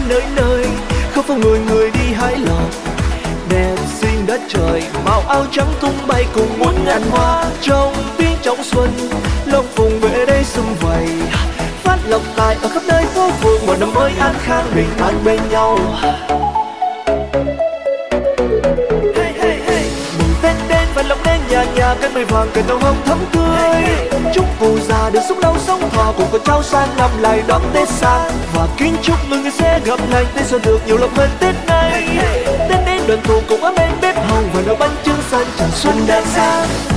nơi nơi, khắp phố người người đi hái lộc. Đẹp xinh đất trời, màu áo trắng tung bay cùng muôn ngàn hoa. Trong tiếng trong xuân, Long Phụng về đây sum vầy, phát lộc tài ở khắp nơi phố phường. Một năm mới an khang bình an bên nhau. Mừng Tết đến và lộc đến nhà nhà, cánh mây vàng cành đào hồng thắm tươi. Chúc cụ già được sống lâu sống thọ, cùng con cháu sang năm lại đón Tết sang. Và kính chúc mừng người sẽ gặp lành, Tết xuân được nhiều lộc hơn Tết này. Tết đến đoàn tụ cùng ấm êm bếp hồng, và nấu bánh trưng xanh chào xuân đang sang.